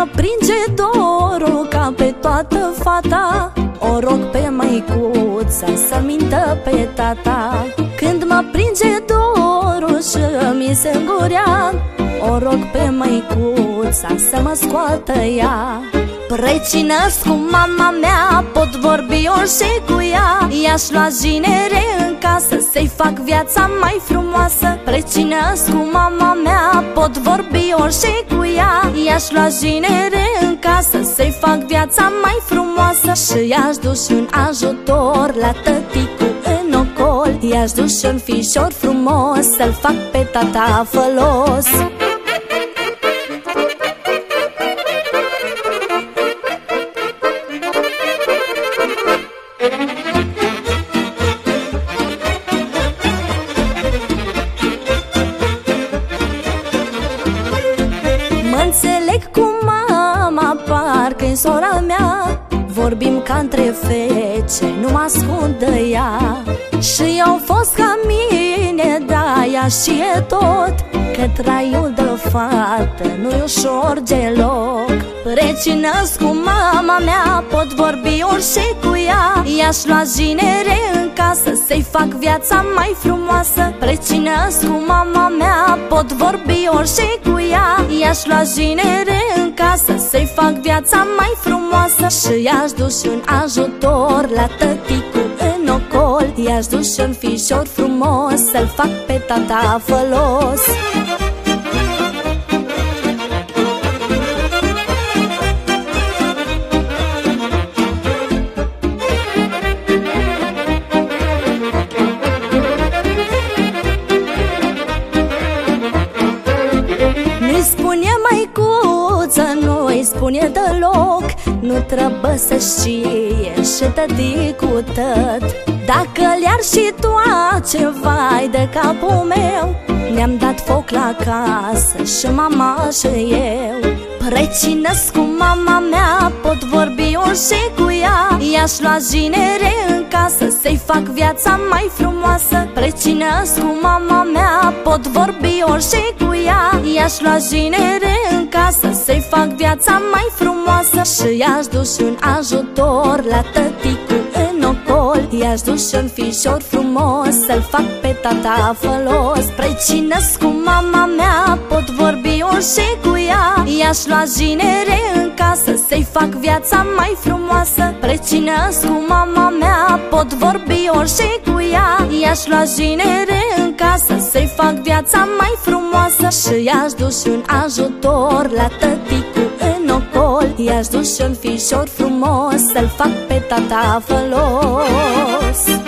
mă pringe dorul ca pe toată fata, o rog pe măicuța să mintă pe tata. Când mă pringe dorul și mi se îngurea, o rog pe măicuța să mă scoată ea. Precină-s cu mama mea, pot vorbi orice cu ea. I-aș lua ginere în casă, să-i fac viața mai frumoasă. Precină-s cu mama mea, pot vorbi orice cu ea. I-aș lua ginere în casă, să-i fac viața mai frumoasă. Și i-aș duce un ajutor la tăticu în ocol. I-aș duce un fișor frumos, să-l fac pe tata fălos. Mă-nțeleg cu mama, parcă-i sora mea. Vorbim ca între fece, nu mă ascund de ea. Și au fost ca mine, da, ea știe tot, că traiul de fată nu-i ușor deloc. Precină-s cu mama mea, pot vorbi orice cu ea. I-aș lua ginere în casă, să-i fac viața mai frumoasă. Precină-s cu mama mea, pot vorbi orice cu ea. I-aș lua ginere în casă, să-i fac viața mai frumoasă. Și i-aș duce un ajutor la tăticu în ocol. I-aș duce un fișor frumos, să-l fac pe tata fălos. Nu-i spune măicuță, nu-i spune deloc, nu trebuie să știe și tăticul tăt. Dacă le-ar și toace, vai de capul meu, ne-am dat foc la casă și mama și eu. Precină-s cu mama mea, pot vorbi orice cu ea. I-aș lua ginere în casă, să-i fac viața mai frumoasă. Precină-s cu mama mea, pot vorbi orice cu ea. I-aș lua ginere în casă, să-i fac viața mai frumoasă. Și i-aș duce un ajutor la tăticu în ocol. I-aș duce un fișor frumos, să-l fac pe tata fălos. Precină-s cu mama mea, pot vorbi orice cu ea. I-aș lua ginere în casă, să-i fac viața mai frumoasă. Precină-s cu mama mea, pot vorbi orice cu ea. I-aș lua ginere în casă, să-i fac viața mai frumoasă. Și i-aș duce un ajutor la tăticu în ocol. I-aș duce un fișor frumos, să-l fac pe tata fălos.